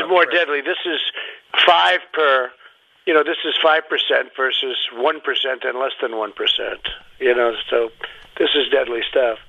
more deadly. This is 5 per. This is 5% versus 1% and less than 1%. So this is deadly stuff.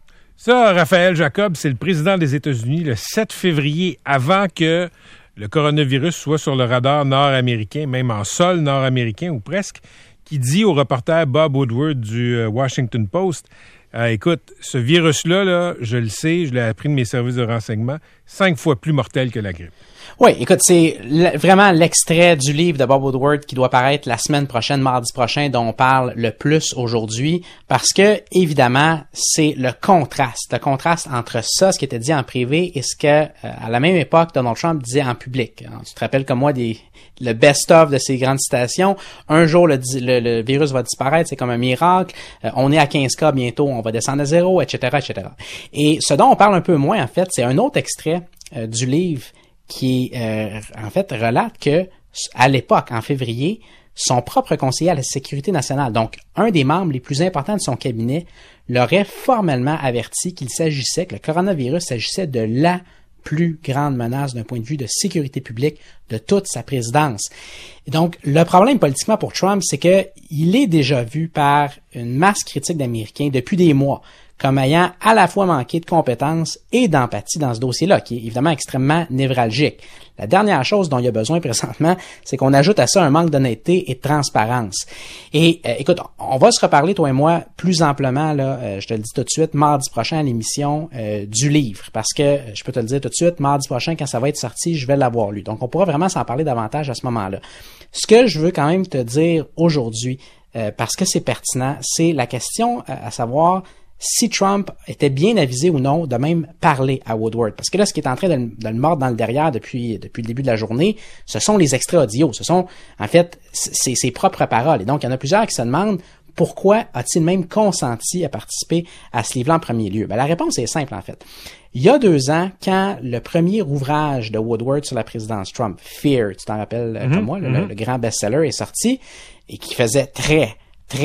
Ça, Raphaël Jacob, c'est le président des États-Unis le 7 février, avant que le coronavirus soit sur le radar nord-américain, même en sol nord-américain ou presque, qui dit au reporter Bob Woodward du Washington Post, écoute, ce virus-là, là, je le sais, je l'ai appris de mes services de renseignement, 5 fois plus mortel que la grippe. Oui, écoute, c'est vraiment l'extrait du livre de Bob Woodward qui doit paraître la semaine prochaine, mardi prochain, dont on parle le plus aujourd'hui, parce que, évidemment, c'est le contraste entre ça, ce qui était dit en privé, et ce que, à la même époque, Donald Trump disait en public. Alors, tu te rappelles comme moi le best-of de ces grandes citations. Un jour, le virus va disparaître, c'est comme un miracle. On est à 15 cas bientôt, on va descendre à 0, etc., etc. Et ce dont on parle un peu moins, en fait, c'est un autre extrait du livre qui, en fait, relate que, à l'époque, en février, son propre conseiller à la Sécurité nationale, donc un des membres les plus importants de son cabinet, l'aurait formellement averti que le coronavirus s'agissait de la plus grande menace d'un point de vue de sécurité publique de toute sa présidence. Et donc, le problème politiquement pour Trump, c'est que il est déjà vu par une masse critique d'Américains depuis des mois comme ayant à la fois manqué de compétences et d'empathie dans ce dossier-là, qui est évidemment extrêmement névralgique. La dernière chose dont il y a besoin présentement, c'est qu'on ajoute à ça un manque d'honnêteté et de transparence. Et écoute, on va se reparler, toi et moi, plus amplement, là, je te le dis tout de suite, mardi prochain à l'émission du livre, parce que, je peux te le dire tout de suite, mardi prochain, quand ça va être sorti, je vais l'avoir lu. Donc, on pourra vraiment s'en parler davantage à ce moment-là. Ce que je veux quand même te dire aujourd'hui, parce que c'est pertinent, c'est la question à savoir si Trump était bien avisé ou non de même parler à Woodward. Parce que là, ce qui est en train de le mordre dans le derrière depuis le début de la journée, ce sont les extraits audio. Ce sont, en fait, ses propres paroles. Et donc, il y en a plusieurs qui se demandent pourquoi a-t-il même consenti à participer à ce livre-là en premier lieu? Ben, la réponse est simple, en fait. Il y a 2 ans, quand le premier ouvrage de Woodward sur la présidence Trump, Fear, tu t'en rappelles comme moi, le grand best-seller est sorti et qui faisait très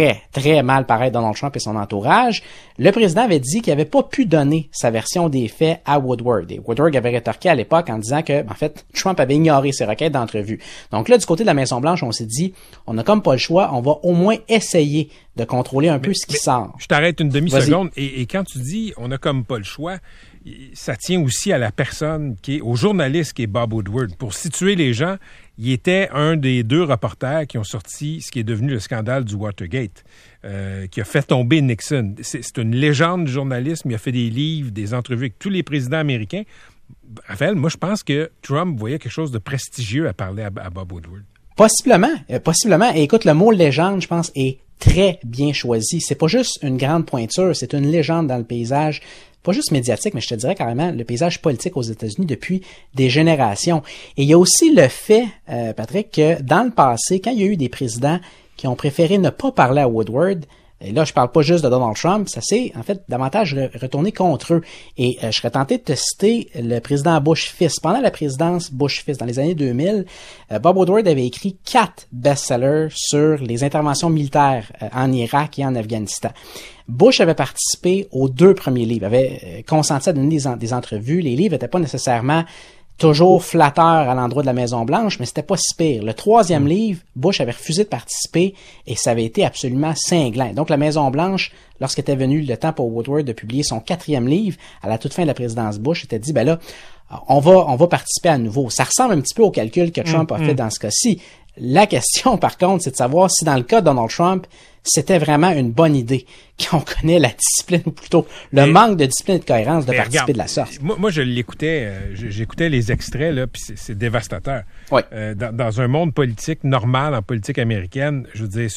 mal paraître Donald Trump et son entourage, le président avait dit qu'il n'avait pas pu donner sa version des faits à Woodward. Et Woodward avait rétorqué à l'époque en disant que, en fait, Trump avait ignoré ses requêtes d'entrevue. Donc là, du côté de la Maison-Blanche, on s'est dit, on n'a comme pas le choix, on va au moins essayer de contrôler un peu ce qui sort. Je t'arrête une demi-seconde. Et quand tu dis, on n'a comme pas le choix, ça tient aussi à la personne au journaliste qui est Bob Woodward. Pour situer les gens, il était un des 2 reporters qui ont sorti ce qui est devenu le scandale du Watergate, qui a fait tomber Nixon. C'est une légende du journalisme. Il a fait des livres, des entrevues avec tous les présidents américains. Raphaël, moi, je pense que Trump voyait quelque chose de prestigieux à parler à Bob Woodward. Possiblement. Et écoute, le mot légende, je pense, est très bien choisi. C'est pas juste une grande pointure, c'est une légende dans le paysage, pas juste médiatique, mais je te dirais carrément le paysage politique aux États-Unis depuis des générations. Et il y a aussi le fait, Patrick, que dans le passé, quand il y a eu des présidents qui ont préféré ne pas parler à Woodward, et là, je parle pas juste de Donald Trump, ça s'est, en fait, davantage retourné contre eux. Et je serais tenté de te citer le président Bush fils. Pendant la présidence Bush fils, dans les années 2000, Bob Woodward avait écrit 4 best-sellers sur les interventions militaires en Irak et en Afghanistan. Bush avait participé aux 2 premiers livres, avait consenti à donner des entrevues. Les livres n'étaient pas nécessairement toujours flatteur à l'endroit de la Maison-Blanche, mais c'était pas si pire. Le 3e livre, Bush avait refusé de participer et ça avait été absolument cinglant. Donc, la Maison-Blanche, lorsqu'était venu le temps pour Woodward de publier son 4e livre, à la toute fin de la présidence Bush, était dit, ben là, on va participer à nouveau. Ça ressemble un petit peu au calcul que Trump a fait dans ce cas-ci. La question, par contre, c'est de savoir si dans le cas de Donald Trump, c'était vraiment une bonne idée, qu'on connaît la discipline, ou plutôt manque de discipline et de cohérence de participer de la sorte. Moi je l'écoutais, j'écoutais les extraits, là, puis c'est dévastateur. Oui. Dans un monde politique normal, en politique américaine, je veux dire,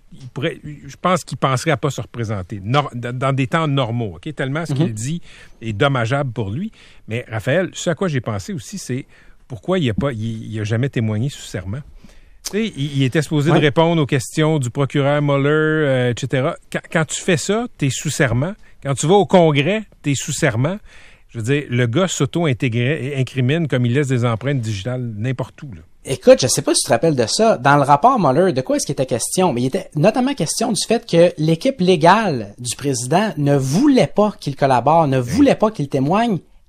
je pense qu'il penserait à pas se représenter, dans des temps normaux, ok? Tellement ce qu'il dit est dommageable pour lui. Mais Raphaël, ce à quoi j'ai pensé aussi, c'est pourquoi il a jamais témoigné sous serment. Tu sais, il était supposé de répondre aux questions du procureur Mueller, etc. Quand tu fais ça, t'es sous serment. Quand tu vas au Congrès, t'es sous serment. Je veux dire, le gars s'auto-incrimine comme il laisse des empreintes digitales n'importe où, là. Écoute, je sais pas si tu te rappelles de ça. Dans le rapport Mueller, de quoi est-ce qu'il était question? Mais il était notamment question du fait que l'équipe légale du président ne voulait pas qu'il collabore, ne voulait pas qu'il témoigne.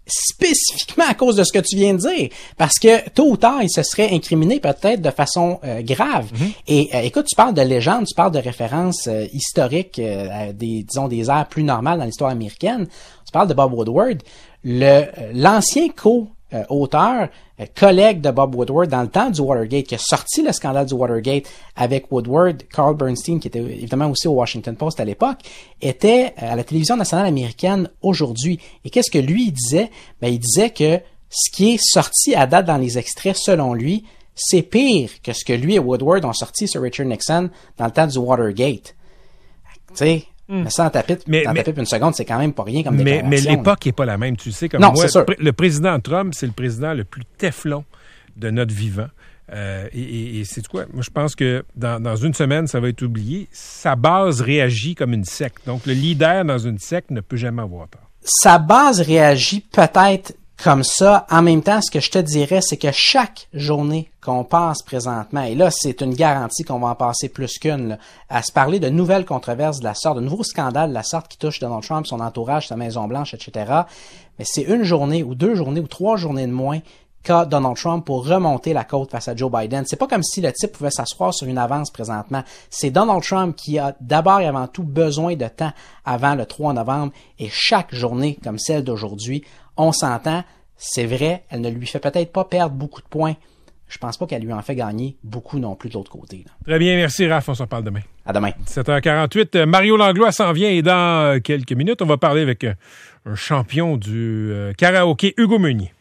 spécifiquement à cause de ce que tu viens de dire, parce que tôt ou tard, il se serait incriminé peut-être de façon grave. Et écoute, tu parles de légende, tu parles de références historiques, des ères plus normales dans l'histoire américaine. Tu parles de Bob Woodward, l'ancien auteur, collègue de Bob Woodward dans le temps du Watergate, qui a sorti le scandale du Watergate avec Woodward, Carl Bernstein, qui était évidemment aussi au Washington Post à l'époque, était à la télévision nationale américaine aujourd'hui. Et qu'est-ce que lui, il disait? Ben, il disait que ce qui est sorti à date dans les extraits, selon lui, c'est pire que ce que lui et Woodward ont sorti sur Richard Nixon dans le temps du Watergate. Tu sais, mais ça en tapipe une seconde, c'est quand même pas rien comme déclaration. Mais l'époque n'est pas la même. Tu le sais comme non, moi. C'est sûr. Le président Trump, c'est le président le plus téflon de notre vivant. Et c'est quoi? Moi, je pense que dans une semaine, ça va être oublié. Sa base réagit comme une secte. Donc, le leader dans une secte ne peut jamais avoir tort. Sa base réagit peut-être comme ça. En même temps, ce que je te dirais, c'est que chaque journée qu'on passe présentement, et là, c'est une garantie qu'on va en passer plus qu'une, là, à se parler de nouvelles controverses de la sorte, de nouveaux scandales de la sorte qui touchent Donald Trump, son entourage, sa Maison-Blanche, etc. Mais c'est une journée ou 2 journées ou 3 journées de moins qu'a Donald Trump pour remonter la côte face à Joe Biden. C'est pas comme si le type pouvait s'asseoir sur une avance présentement. C'est Donald Trump qui a d'abord et avant tout besoin de temps avant le 3 novembre, et chaque journée comme celle d'aujourd'hui, on s'entend, c'est vrai, elle ne lui fait peut-être pas perdre beaucoup de points. Je pense pas qu'elle lui en fait gagner beaucoup non plus de l'autre côté. Là. Très bien, merci Raph, on s'en parle demain. À demain. 17h48, Mario Langlois s'en vient et dans quelques minutes, on va parler avec un champion du karaoké, Hugo Meunier.